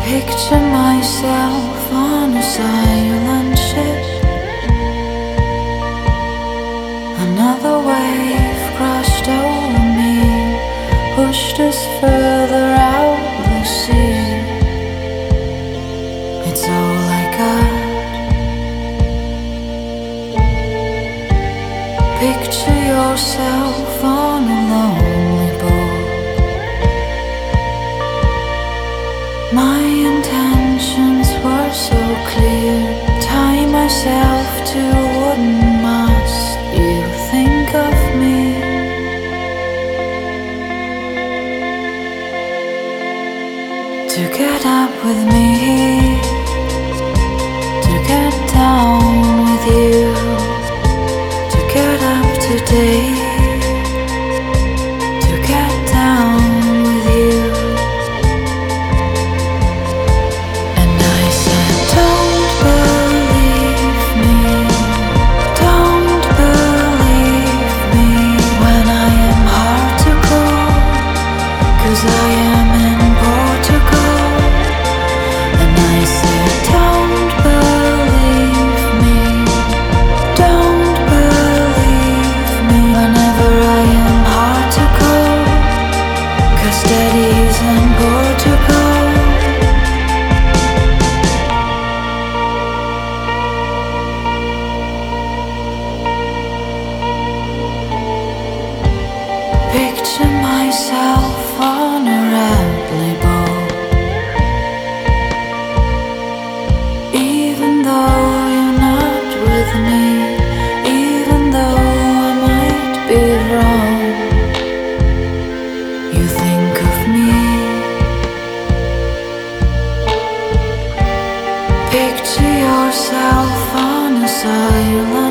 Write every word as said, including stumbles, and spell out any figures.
Picture myself on a silent ship. Another wave crashed over me, pushed us further out the sea. It's all I got. Picture yourself on a lonely boat. My intentions were so clear. Tie myself to a wooden mast. You think of me. To get up with me, to get down with you, to get up today, to get down with you. And I said, don't believe me, don't believe me when I am hard to call, 'cause I am in Portugal. And I said, don't believe me, don't believe me whenever I am hard to call, 'cause Daddy's in Portugal. Picture myself on a rattly boat. Even though you're not with me, even though I might be wrong, you think of me. Picture yourself on a silent